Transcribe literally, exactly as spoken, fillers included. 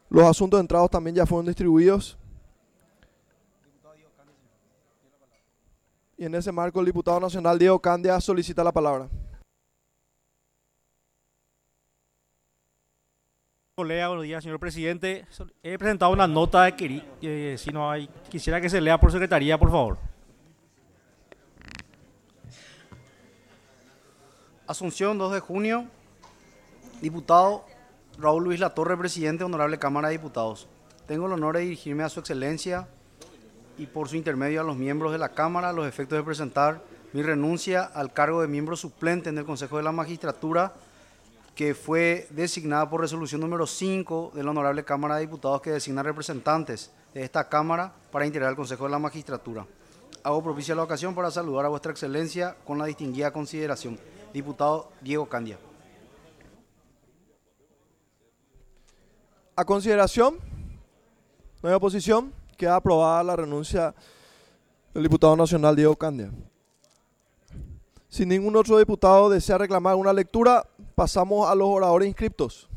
Los asuntos entrados también ya fueron distribuidos. Y en ese marco el diputado nacional Diego Candia solicita la palabra. Colega, buenos días, señor presidente. He presentado una nota de que eh, si no hay, quisiera que se lea por secretaría, por favor. Asunción, dos de junio. Diputado Raúl Luis Latorre, presidente, honorable Cámara de Diputados. Tengo el honor de dirigirme a su excelencia y por su intermedio a los miembros de la Cámara a los efectos de presentar mi renuncia al cargo de miembro suplente en el Consejo de la Magistratura, que fue designada por resolución número cinco de la Honorable Cámara de Diputados, que designa representantes de esta Cámara para integrar el Consejo de la Magistratura. Hago propicia la ocasión para saludar a vuestra excelencia con la distinguida consideración. Diputado Diego Candia. A consideración, no hay oposición, queda aprobada la renuncia del diputado nacional Diego Candia. Si ningún otro diputado desea reclamar una lectura, pasamos a los oradores inscriptos.